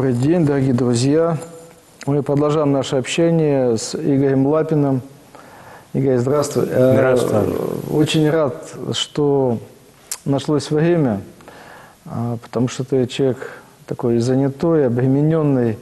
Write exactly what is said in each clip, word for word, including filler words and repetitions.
Добрый день, дорогие друзья. Мы продолжаем наше общение с Игорем Лапиным. Игорь, здравствуй. Здравствуй. Очень рад, что нашлось время, потому что ты человек такой занятой, обремененный.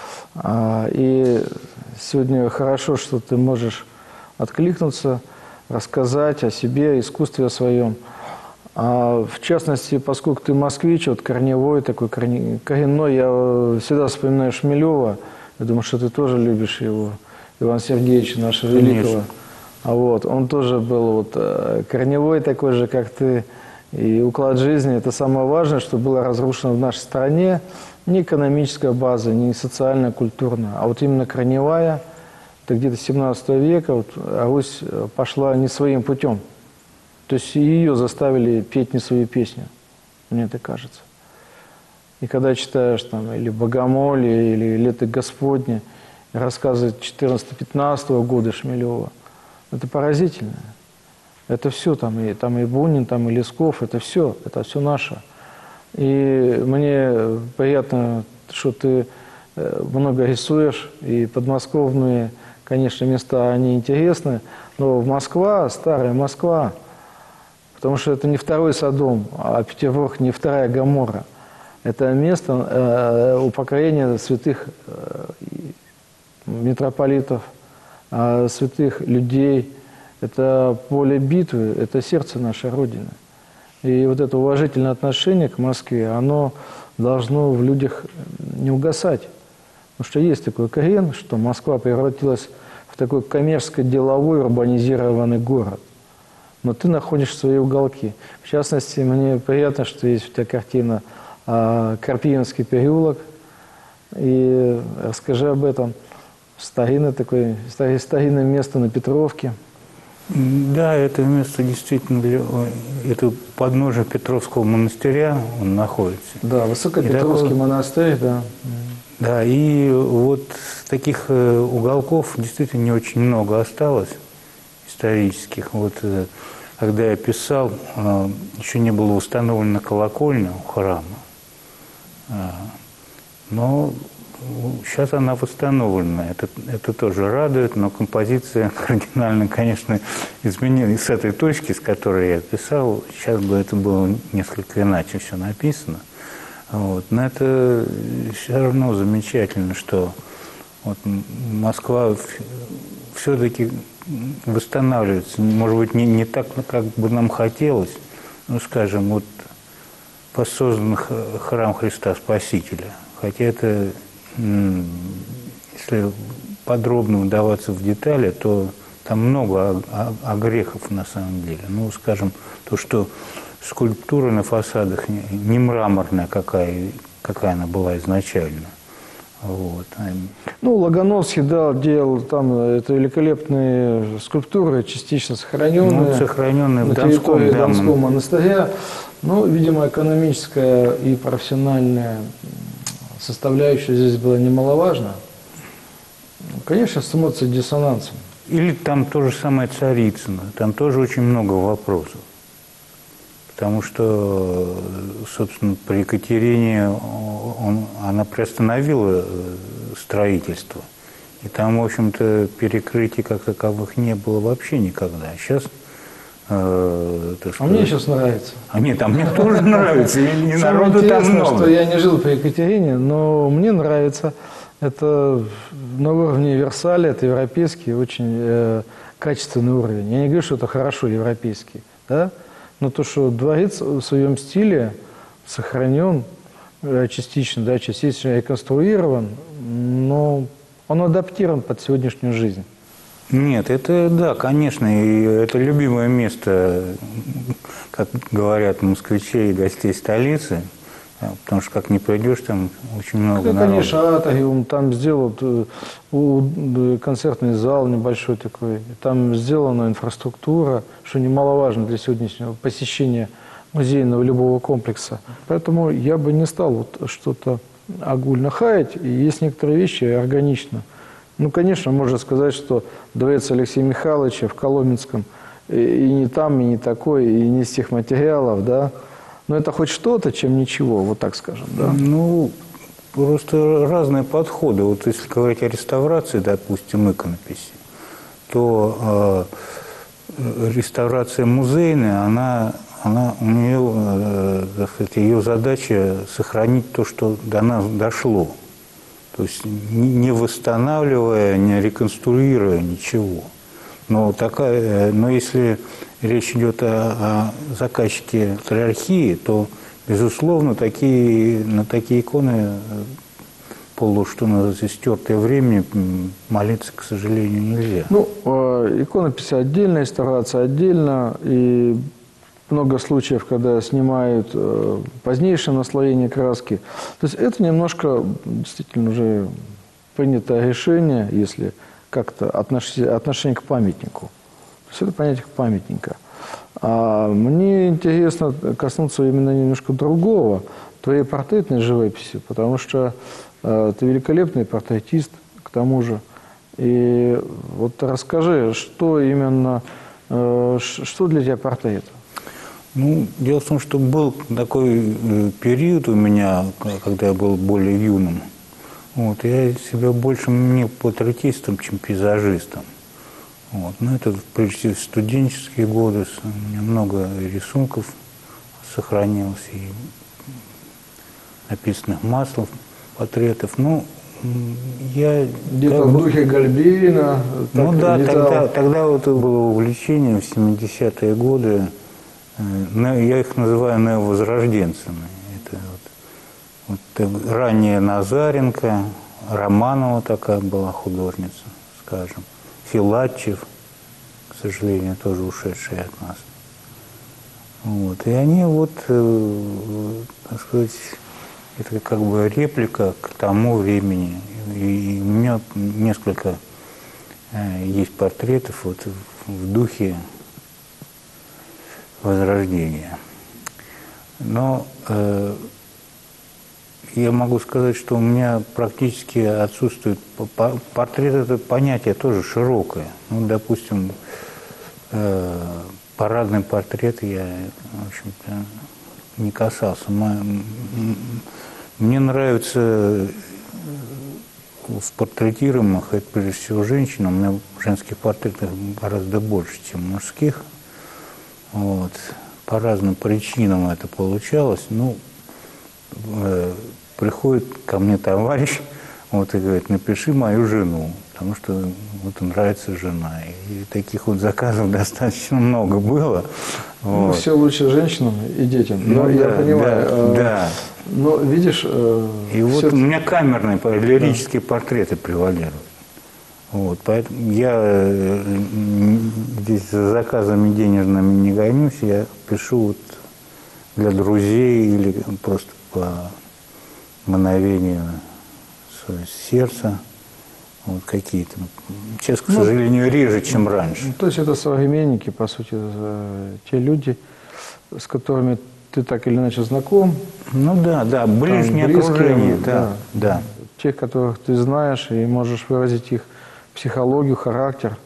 И сегодня хорошо, что ты можешь откликнуться, рассказать о себе, о искусстве о своем. А в частности, поскольку ты москвич, вот корневой, такой коренной, я всегда вспоминаю Шмелева. Я думаю, что ты тоже любишь его, Ивана Сергеевича, нашего великого. А вот, он тоже был вот корневой такой же, как ты. И уклад жизни – это самое важное, что было разрушено в нашей стране. Не экономическая база, не социальная, культурная, а вот именно корневая. Это где-то семнадцатого века вот, Русь пошла не своим путем. То есть ее заставили петь не свою песню, мне так кажется. И когда читаешь там или «Богомолье», или «Лето Господне», рассказы четырнадцатого-пятнадцатого года Шмелева, это поразительно. Это все, там и, там и Бунин, там и Лесков, это все, это все наше. И мне приятно, что ты много рисуешь, и подмосковные, конечно, места, они интересны, но Москва, старая Москва, потому что это не второй Содом, а Петербург не вторая Гоморра. Это место э, упокоения святых э, митрополитов, э, святых людей. Это поле битвы, это сердце нашей Родины. И вот это уважительное отношение к Москве, оно должно в людях не угасать. Потому что есть такой корень, что Москва превратилась в такой коммерческо-деловой урбанизированный город. Но ты находишь свои уголки. В частности, мне приятно, что есть у тебя картина «Карпиевский переулок». И расскажи об этом. Старинное такое, старинное место на Петровке. Да, это место действительно, это подножие Петровского монастыря он находится. Да, Высокопетровский такой, монастырь, да. Да, и вот таких уголков действительно не очень много осталось, исторических. Вот когда я писал, еще не было установлена колокольня у храма, но сейчас она восстановлена. Это, это тоже радует, но композиция кардинально, конечно, изменилась. С этой точки, с которой я писал, сейчас бы это было несколько иначе все написано. Вот. Но это все равно замечательно, что вот Москва все-таки восстанавливается. Может быть, не, не так, как бы нам хотелось. Ну, скажем, вот воссоздан храм Христа Спасителя. Хотя это, если подробно вдаваться в детали, то там много огрехов на самом деле. Ну, скажем, то, что скульптура на фасадах не мраморная, какая, какая она была изначально. Вот. Ну, Логановский, да, делал там это великолепные скульптуры, частично сохраненные, ну, сохраненные на в Донском, территории да, Донского монастыря. Ну, видимо, экономическая и профессиональная составляющая здесь была немаловажна. Конечно, с эмоцией диссонансом. Или там то же самое Царицыно. Там тоже очень много вопросов. Потому что, собственно, при Екатерине он, она приостановила строительство. И там, в общем-то, перекрытий как таковых не было вообще никогда. Сейчас, э, так сказать, а мне сейчас нравится. А мне там мне тоже нравится. И народу там много. Что я не жил при Екатерине, но мне нравится. Это на уровне Версаля, это европейский, очень э, качественный уровень. Я не говорю, что это хорошо европейский, да? Но то, что дворец в своем стиле сохранен частично, да, частично реконструирован, но он адаптирован под сегодняшнюю жизнь. Нет, это, да, конечно, и это любимое место, как говорят москвичей и гостей столицы, потому что как не придешь, там очень много это, народу. Конечно, атриум, там сделал концертный зал небольшой такой, там сделана инфраструктура, что немаловажно для сегодняшнего посещения музейного любого комплекса. Поэтому я бы не стал вот что-то огульно хаять, и есть некоторые вещи органично. Ну, конечно, можно сказать, что дворец Алексея Михайловича в Коломенском и не там, и не такой, и не из тех материалов, да. Но это хоть что-то, чем ничего, вот так скажем, да. Ну, просто разные подходы. Вот если говорить о реставрации, допустим, иконописи, то э, реставрация музейная, она, она у нее, э, так сказать, ее задача сохранить то, что до нас дошло. То есть не восстанавливая, не реконструируя ничего. Но, такая, но если речь идет о, о заказчике патриархии, то, безусловно, такие, на такие иконы полу, что называется, стертые временем, молиться, к сожалению, нельзя. Ну, иконописи отдельно, реставрация отдельно, и много случаев, когда снимают позднейшее наслоение краски. То есть это немножко действительно уже принятое решение, если как-то отношение, отношение к памятнику. То есть это понятие памятника. А мне интересно коснуться именно немножко другого, твоей портретной живописи, потому что э, ты великолепный портретист, к тому же. И вот расскажи, что именно, э, что для тебя портрет? Ну, дело в том, что был такой период у меня, когда я был более юным. Вот, я себя больше не портретистом, чем пейзажистом. Вот. Но это, прежде всего, студенческие годы. У меня много рисунков сохранилось, и написанных маслом, портретов. Ну, я... Где-то в духе Гальберина? Ну да, тогда, тогда вот было увлечение в семидесятые годы. Я их называю неовозрожденцами. Это вот, вот, ранее Назаренко, Романова такая была художница, скажем, Филатчев, к сожалению, тоже ушедший от нас. Вот. И они вот, э, так сказать, это как бы реплика к тому времени. И у меня несколько э, есть портретов вот, в духе Возрождения. Но э, я могу сказать, что у меня практически отсутствует... Портрет – это понятие тоже широкое. Ну, допустим, э, парадный портрет я, в общем-то, не касался. Мне нравится в портретируемых, это прежде всего женщин, у меня женских портретов гораздо больше, чем мужских. Вот. По разным причинам это получалось. Ну, э, приходит ко мне товарищ, вот, и говорит, напиши мою жену, потому что вот нравится жена. И таких вот заказов достаточно много было. Ну, вот. все лучше женщинам и детям. Ну, ну, да, я понимаю. Да, э, да. Но видишь... Э, и вот у меня камерные, лирические да. портреты превалируют. Вот, поэтому я здесь за заказами денежными не гонюсь, я пишу вот для друзей или просто по мгновению сердца, вот какие-то. Сейчас, к сожалению, ну, реже, чем раньше. То есть это современники, по сути, те люди, с которыми ты так или иначе знаком. Ну да, да, ближнее окружение, да, да, да. Тех, которых ты знаешь, и можешь выразить их психологию, характер.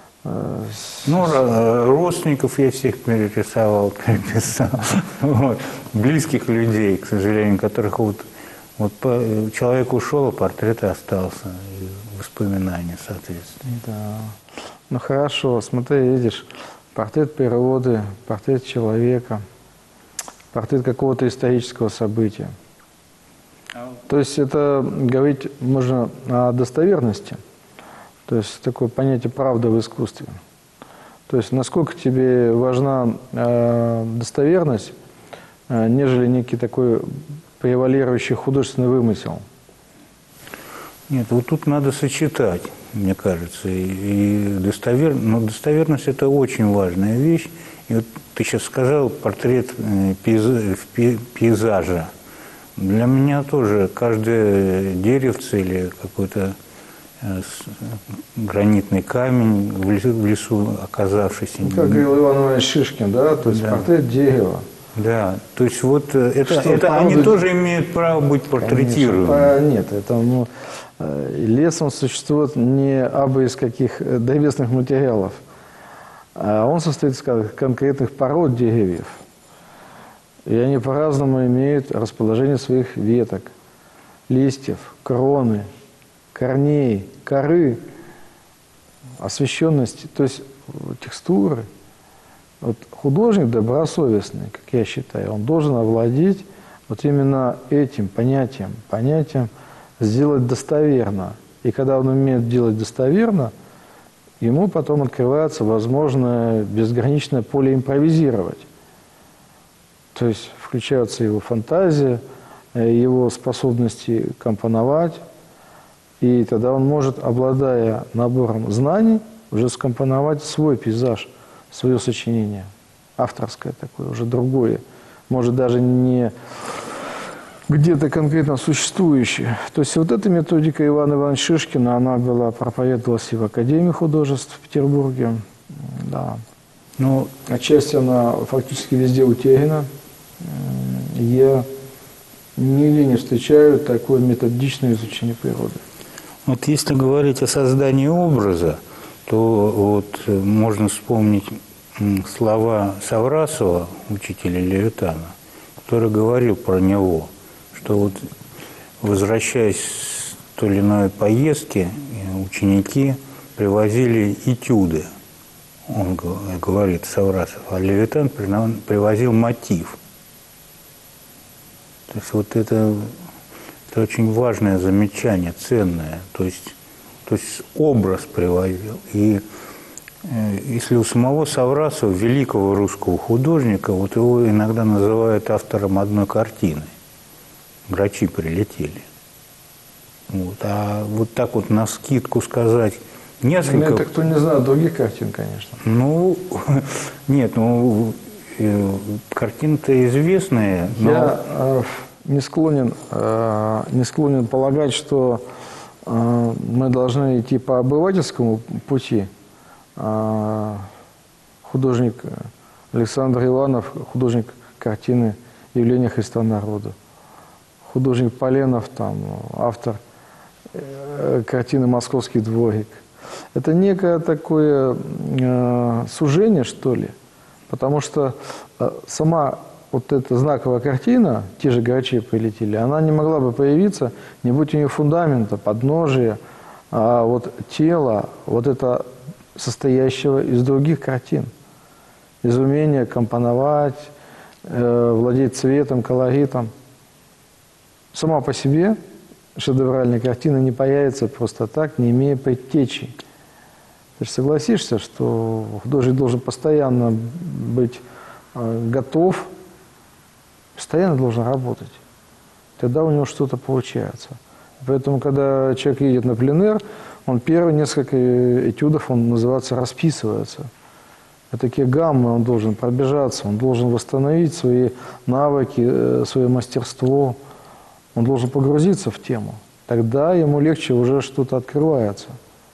Ну, родственников я всех перерисовал, переписал. Вот. Близких людей, к сожалению, которых вот, вот человек ушел, а портрет остался, и воспоминания, соответственно. Да. Ну хорошо, смотри, видишь, портрет природы, портрет человека, портрет какого-то исторического события. То есть это говорить можно о достоверности. То есть такое понятие правда в искусстве. То есть насколько тебе важна э, достоверность, э, нежели некий такой превалирующий художественный вымысел? Нет, вот тут надо сочетать, мне кажется. И, и достовер... Но достоверность – это очень важная вещь. И вот ты сейчас сказал портрет пейз... пейзажа. Для меня тоже каждое деревце или какой-то гранитный камень в лесу, в лесу оказавшийся. Ну, как говорил Иван Иванович Шишкин, да, то есть да. портрет дерева. Да, то есть вот это, это они быть... тоже имеют право быть портретируемыми. Нет, это ну, лес он существует не абы из каких древесных материалов, а он состоит из конкретных пород деревьев. И они по-разному имеют расположение своих веток, листьев, кроны, корней, коры, освещенности, то есть текстуры. Вот художник добросовестный, как я считаю, он должен овладеть вот именно этим понятием, понятием сделать достоверно. И когда он умеет делать достоверно, ему потом открывается возможное безграничное поле импровизировать. То есть включается его фантазия, его способности компоновать, и тогда он может, обладая набором знаний, уже скомпоновать свой пейзаж, свое сочинение, авторское такое, уже другое, может даже не где-то конкретно существующее. То есть вот эта методика Ивана Ивановича Шишкина, она была, проповедовалась и в Академии художеств в Петербурге, да. Ну, отчасти она фактически везде утеряна. Я нигде не встречаю такое методичное изучение природы. Вот если говорить о создании образа, то вот можно вспомнить слова Саврасова, учителя Левитана, который говорил про него, что вот, возвращаясь с той или иной поездки, ученики привозили этюды, он говорит, Саврасов, а Левитан привозил мотив. То есть вот это, это очень важное замечание, ценное, то есть, то есть образ привозил. И э, если у самого Саврасова, великого русского художника, вот его иногда называют автором одной картины. Грачи прилетели. Вот. А вот так вот навскидку сказать несколько... Ну, это кто не знает других картин, конечно. Ну, нет, ну, э, картины-то известные, но... Я э, не склонен, э, не склонен полагать, что э, мы должны идти по обывательскому пути. Э, художник Александр Иванов, художник картины «Явление Христа народу». Художник Поленов, там, автор э, картины «Московский дворик». Это некое такое э, сужение, что ли, потому что э, сама вот эта знаковая картина, те же грачи прилетели, она не могла бы появиться, не будь у нее фундамента, подножия, а вот тело, вот это состоящего из других картин, из умения компоновать, э, владеть цветом, колоритом. Сама по себе шедевральная картина не появится просто так, не имея предтечи. Ты же согласишься, что художник должен постоянно быть э, готов, постоянно должен работать. Тогда у него что-то получается. Поэтому, когда человек едет на пленэр, он первые несколько этюдов, он называется, расписывается. Это такие гаммы он должен пробежаться, он должен восстановить свои навыки, свое мастерство. Он должен погрузиться в тему. Тогда ему легче уже что-то открывается.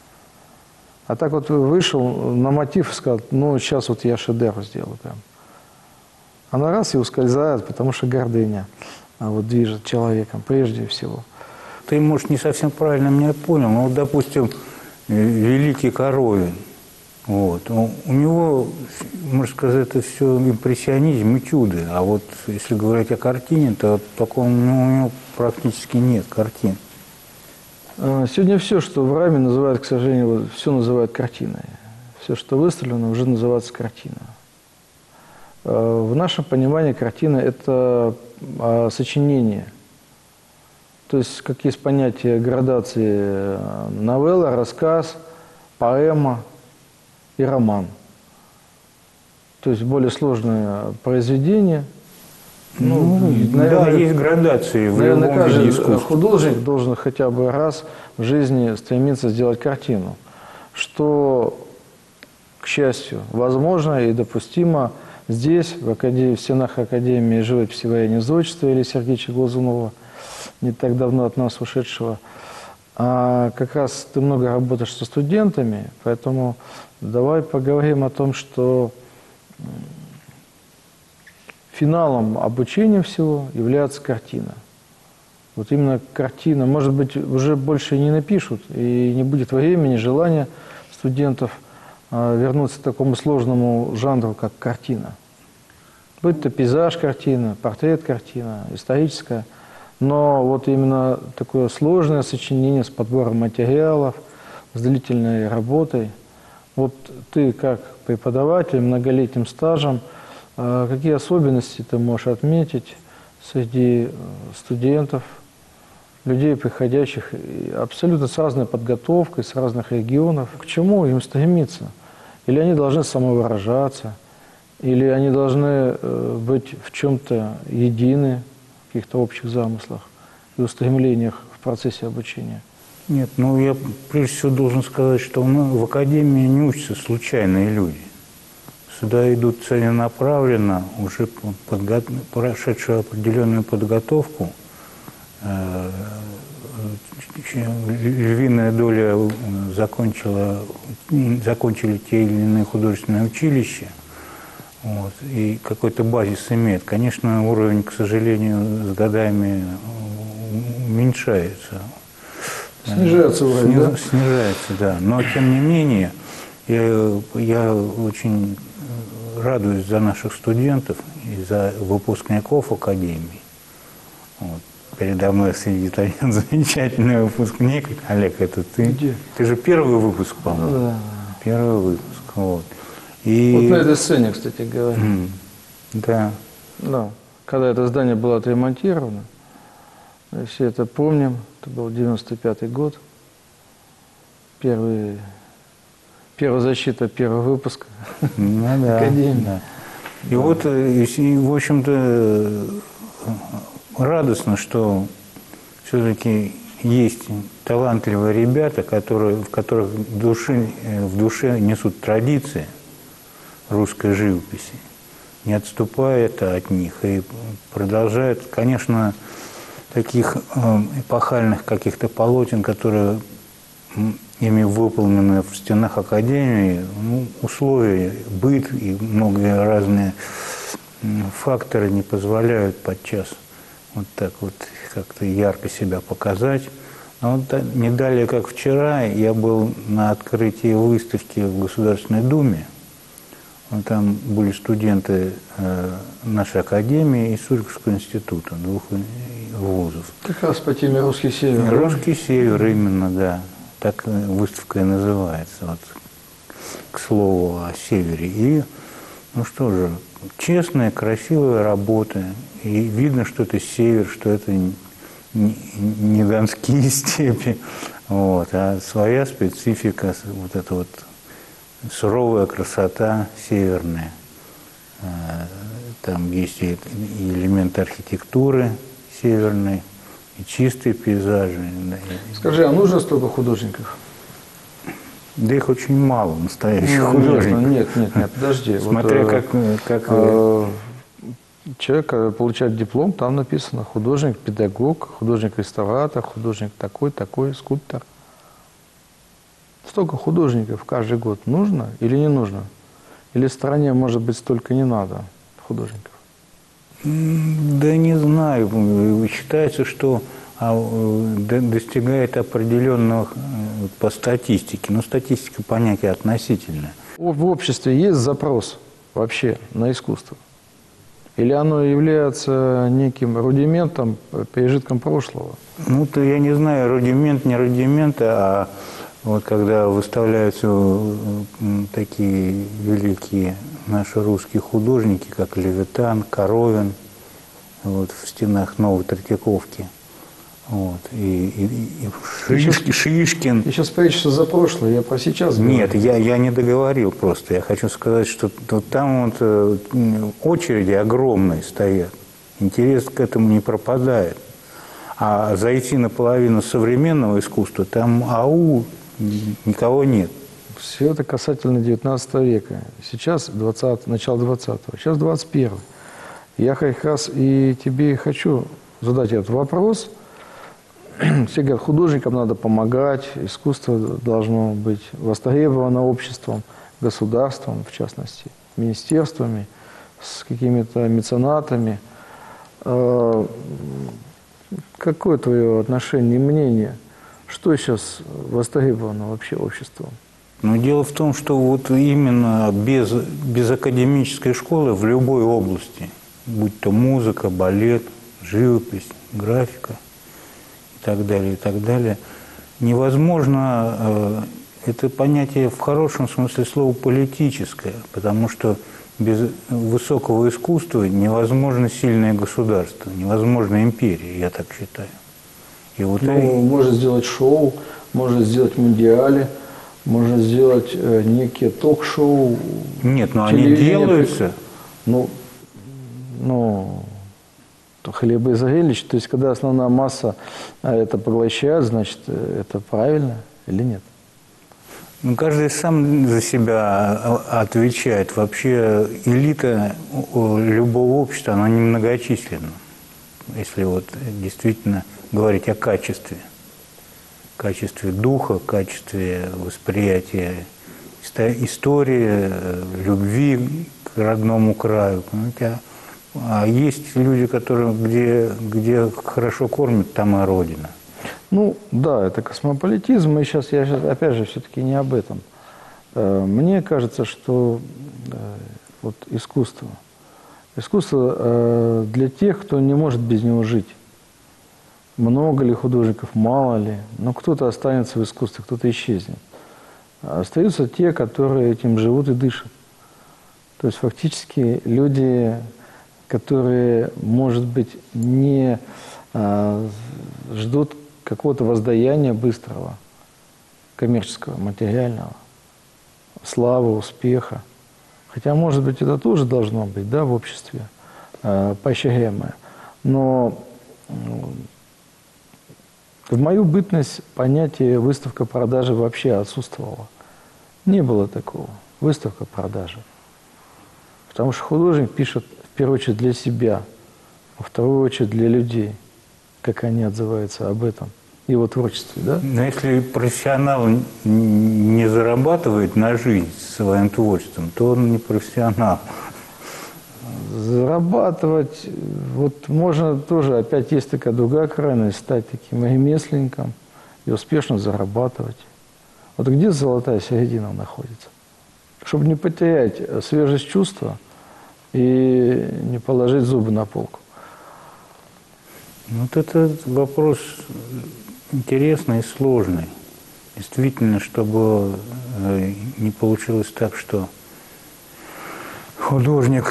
А так вот вышел на мотив и сказал, ну, сейчас вот я шедевр сделаю прям. Она раз и ускользает, потому что гордыня вот, движет человеком прежде всего. Ты, может, не совсем правильно меня понял, но, вот, допустим, великий Коровин, вот, у него, можно сказать, это все импрессионизм, этюды. А вот если говорить о картине, то такого у него практически нет картин. Сегодня все, что в раме называют, к сожалению, все называют картиной. Все, что выставлено, уже называется картина. В нашем понимании картина – это сочинение. То есть, как есть понятие градации новелла, рассказ, поэма и роман. То есть более сложное произведение. Ну, ну наверное, да, есть градации в наверное, любом виде искусства. Каждый художник должен хотя бы раз в жизни стремиться сделать картину, что, к счастью, возможно и допустимо здесь, в, академии, в стенах Академии живописи военного зодчества Ильи Сергеевича Глазунова, не так давно от нас ушедшего. А как раз ты много работаешь со студентами, поэтому давай поговорим о том, что финалом обучения всего является картина. Вот именно картина. Может быть, уже больше не напишут, и не будет времени, желания студентов вернуться к такому сложному жанру, как картина. Будь то пейзаж картина, портрет картина, историческая Но вот именно такое сложное сочинение с подбором материалов, с длительной работой. Вот ты как преподаватель, многолетним стажем, какие особенности ты можешь отметить среди студентов, людей, приходящих абсолютно с разной подготовкой, с разных регионов? К чему им стремиться? Или они должны самовыражаться, или они должны быть в чем-то едины, в каких-то общих замыслах и устремлениях в процессе обучения? Нет, ну я прежде всего должен сказать, что в академии не учатся случайные люди. Сюда идут целенаправленно, уже подго... прошедшую определенную подготовку. Львиная доля закончила, закончили те или иные художественные училища. Вот, и какой-то базис имеет. Конечно, уровень, к сожалению, с годами уменьшается. Снижается уровень, Сни... да? Снижается, да. Но, тем не менее, я, я очень радуюсь за наших студентов и за выпускников академии. Вот. Передо мной сидит один замечательный выпускник. Олег, это ты? Где? Ты же первый выпуск, по-моему. Ну, да. Первый выпуск, вот. И... Вот на этой сцене, кстати говоря. Mm. Да. Да. Когда это здание было отремонтировано, мы все это помним, это был девяносто пятый год, первый, первая защита, первый выпуск ну, да, академии. Да. И вот, и, в общем-то, радостно, что все-таки есть талантливые ребята, которые, в которых в душе, в душе несут традиции русской живописи, не отступают от них и продолжают, конечно, таких эпохальных каких-то полотен, которые ими выполнены в стенах академии, ну, условия, быт и многие разные факторы не позволяют подчас вот так вот как-то ярко себя показать. Но вот не далее, как вчера, я был на открытии выставки в Государственной Думе. Там были студенты нашей академии и Суриковского института, двух вузов. Как раз по теме «Русский север». «Русский север», именно, да. Так выставка и называется, вот, к слову о севере. И, ну что же, честные, красивые работы. И видно, что это север, что это не, не донские степи, вот, а своя специфика, вот эта вот суровая красота северная. Там есть и элементы архитектуры северной, и чистые пейзажи. Скажи, а нужно столько художников? Да их очень мало, настоящих ну, художников. Нет, нет, нет, подожди. Смотря вот, как... как э, человек получает диплом, там написано художник-педагог, художник-реставратор, художник такой, такой, скульптор. Столько художников каждый год нужно или не нужно? Или стране, может быть, столько не надо художников? Да не знаю. Считается, что достигает определенных по статистике. Но статистика понятие относительное. В обществе есть запрос вообще на искусство? Или оно является неким рудиментом, пережитком прошлого? Ну, то я не знаю, рудимент, не рудимент, а вот когда выставляются такие великие наши русские художники, как Левитан, Коровин, вот, в стенах Новой Третьяковки, вот, и, и, и Шишкин, Шишкин. Ты сейчас прячешься за прошлое, я про сейчас говорю. Нет, я, я не договорил просто. Я хочу сказать, что вот там вот очереди огромные стоят. Интерес к этому не пропадает. А зайти наполовину современного искусства, там ау, никого нет. Все это касательно девятнадцатого века. Сейчас двадцатый, начало двадцатого, сейчас двадцать первый. Я как раз и тебе хочу задать этот вопрос. Все говорят, художникам надо помогать, искусство должно быть востребовано обществом, государством, в частности, министерствами, с какими-то меценатами. Какое твое отношение и мнение? Что сейчас востребовано вообще обществом? Но дело в том, что вот именно без, без академической школы в любой области, будь то музыка, балет, живопись, графика и так далее, и так далее. Невозможно, э, это понятие в хорошем смысле слова политическое, потому что без высокого искусства невозможно сильное государство, невозможно империя, я так считаю. И вот Ну, и... можно сделать шоу, можно сделать мундиали, можно сделать э, некие ток-шоу. Нет, но они телевидение. делаются. Ну, ну, то хлеба и зрелищ. То есть, когда основная масса а, это поглощает, значит, э, это правильно или нет? Ну, каждый сам за себя отвечает. Вообще элита любого общества, она немногочисленна. Если вот действительно говорить о качестве. Качестве духа, качестве восприятия истории, любви к родному краю. А есть люди, которые, где, где хорошо кормят, там и родина. Ну, да, это космополитизм, и сейчас я сейчас, опять же, все-таки не об этом. Мне кажется, что вот искусство, искусство для тех, кто не может без него жить. Много ли художников, мало ли, но кто-то останется в искусстве, кто-то исчезнет. Остаются те, которые этим живут и дышат. То есть фактически люди, которые, может быть, не а, ждут какого-то воздаяния быстрого, коммерческого, материального, славы, успеха. Хотя, может быть, это тоже должно быть, да, в обществе, э, поощряемое. Но э, в мою бытность понятие выставка-продажи вообще отсутствовало. Не было такого. Выставка-продажи. Потому что художник пишет, в первую очередь, для себя, во вторую очередь, для людей, как они отзываются об этом, его творчестве, да? Но если профессионал не зарабатывает на жизнь своим творчеством, то он не профессионал. Зарабатывать, вот можно тоже, опять есть такая другая крайность, стать таким ремесленником и успешно зарабатывать. Вот где золотая середина находится? Чтобы не потерять свежесть чувства и не положить зубы на полку. Вот это вопрос интересный и сложный. Действительно, чтобы не получилось так, что художник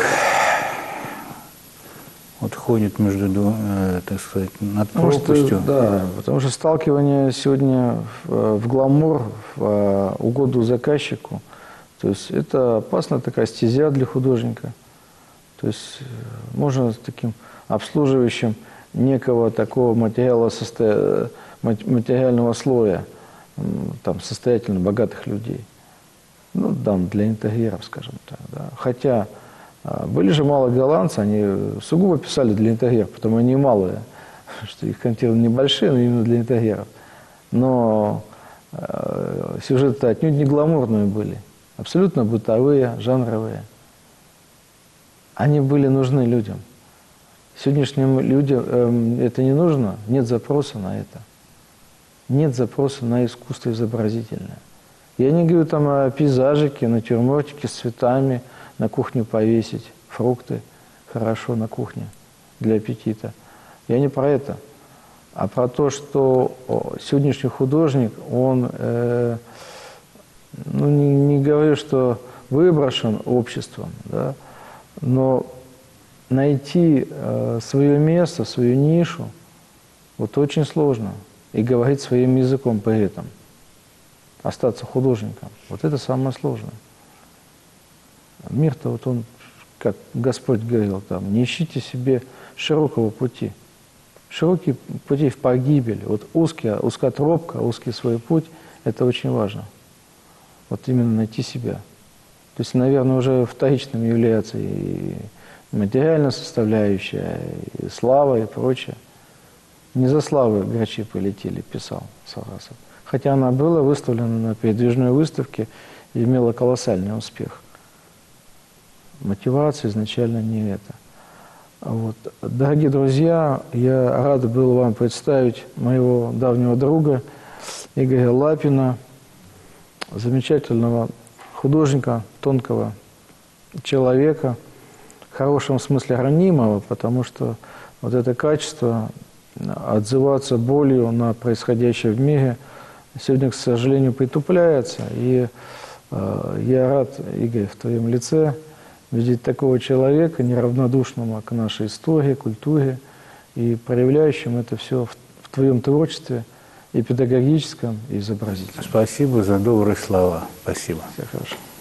вот ходит между, так сказать, над пропастью. Да, потому что сталкивание сегодня в, в гламур, в угоду заказчику, то есть это опасная такая стезя для художника. То есть можно с таким обслуживающим некого такого материала, состо... материального слоя, там, состоятельно богатых людей. Ну, там, для интерьеров, скажем так. Да. Хотя были же малые голландцы, они сугубо писали для интерьеров, потому они малые, что их квартиры небольшие, но именно для интерьеров. Но э, сюжеты отнюдь не гламурные были, абсолютно бытовые, жанровые. Они были нужны людям. Сегодняшним людям э, это не нужно, нет запроса на это. Нет запроса на искусство изобразительное. Я не говорю там о пейзажике, натюрмортике с цветами, на кухню повесить, фрукты хорошо на кухне для аппетита. Я не про это, а про то, что сегодняшний художник, он, э, ну не, не говорю, что выброшен обществом, да, но найти э, свое место, свою нишу, вот очень сложно. И говорить своим языком при этом. Остаться художником. Вот это самое сложное. Мир-то вот он, как Господь говорил там, не ищите себе широкого пути. Широкий пути в погибель. Вот узкий, узкая тропка, узкий свой путь, это очень важно. Вот именно найти себя. То есть, наверное, уже вторичным является и материальная составляющая, и слава, и прочее. Не за славой грачи полетели, писал Сарасов. Хотя она была выставлена на передвижной выставке и имела колоссальный успех. Мотивация изначально не это. Вот. Дорогие друзья, я рад был вам представить моего давнего друга Игоря Лапина, замечательного художника, тонкого человека, в хорошем смысле ранимого, потому что вот это качество отзываться болью на происходящее в мире сегодня, к сожалению, притупляется. И э, я рад, Игорь, в твоем лице видеть такого человека, неравнодушного к нашей истории, культуре, и проявляющим это все в, в твоем творчестве, и педагогическом, и изобразительном. Спасибо за добрые слова. Спасибо. Все хорошо.